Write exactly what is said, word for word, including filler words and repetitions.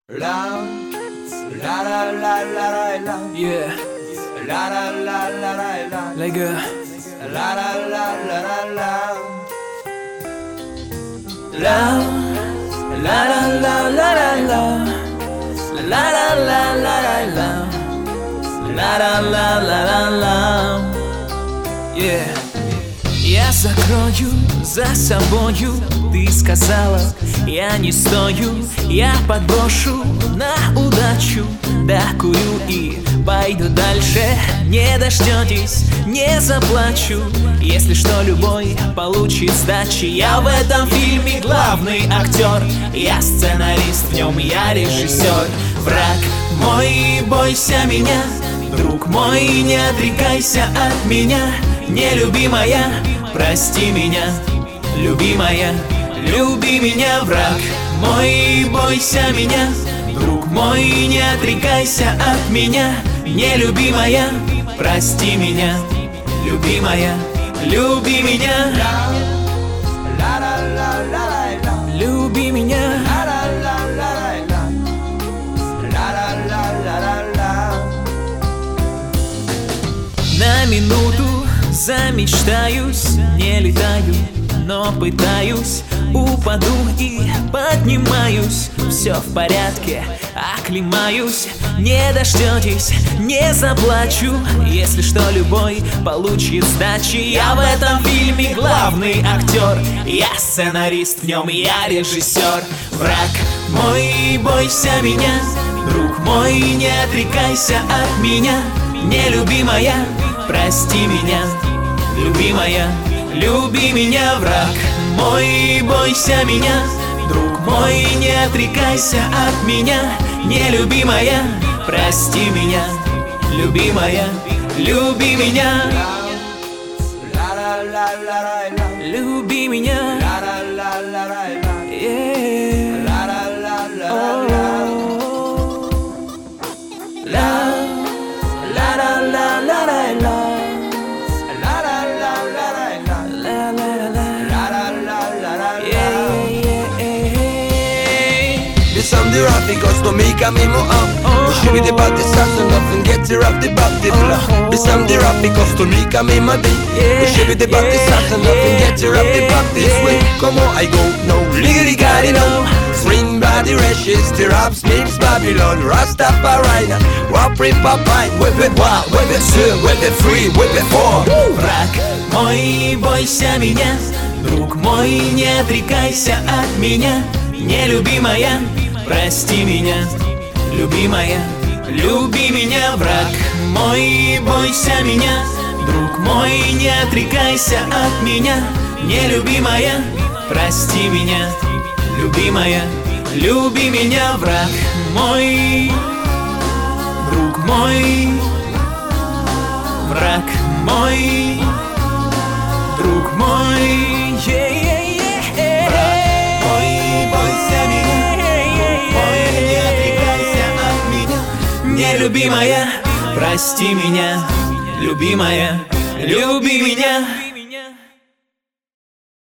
La la la la la la. Yeah, La la la la la la. les gars. La la la la la la. La la la la la la la. La la la la la la. La la la la la la. Yeah. Я закрою за собою, ты сказала, я не стою. Я подброшу на удачу, докурю и пойду дальше. Не дождетесь, не заплачу, если что, любой получит сдачи. Я в этом фильме главный актер, я сценарист, в нем я режиссер. Враг мой, бойся меня, друг мой, не отрекайся от меня. Нелюбимая, прости меня, любимая, люби меня, враг мой, бойся меня, друг мой, не отрекайся от меня. Нелюбимая, прости меня, любимая, люби меня, La la la la la. люби меня. La la la la la. La la la la la la. На минуту замечтаюсь, не летаю, но пытаюсь. Упаду и поднимаюсь, все в порядке, оклемаюсь. Не дождетесь, не заплачу, если что, любой получит сдачи. Я в этом фильме главный актер, я сценарист, в нем я режиссер. Враг мой, бойся меня, друг мой, не отрекайся от меня. Нелюбимая, прости меня, любимая, люби меня, враг мой, бойся меня, друг мой, не отрекайся от меня. Нелюбимая, прости меня, любимая, люби меня, La la la la la la. люби меня. La la la la la la. Yeah. La la la la la. La la la la la la la. La la la la la la. La la la la. La la la la la la. Yeah, yeah, yeah. Descendez rap et cause ton mec à mes mots. Je vais débattre ça, c'est nothing get the rap débattre là. Descendez rap et cause ton mec à mes mains. Je vais débattre ça, c'est nothing get the rap débattre this way. Comment I go? No, legally got it all. Spring body rashes, the rap slips Babylon. Rastafari, wap rip up pine. Whip it wild, whip it soon, whip it free, whip it for. Враг мой, бойся меня, друг мой, не отрекайся от меня. Нелюбимая, прости меня, любимая, люби меня, враг мой, бойся меня, друг мой, не отрекайся от меня. Нелюбимая, прости меня, любимая, люби меня, враг мой, друг мой, враг мой, друг мой. Yeah, yeah, yeah. Враг мой, бойся меня, друг мой, не отрекайся от меня. Нелюбимая, прости меня, любимая, люби меня.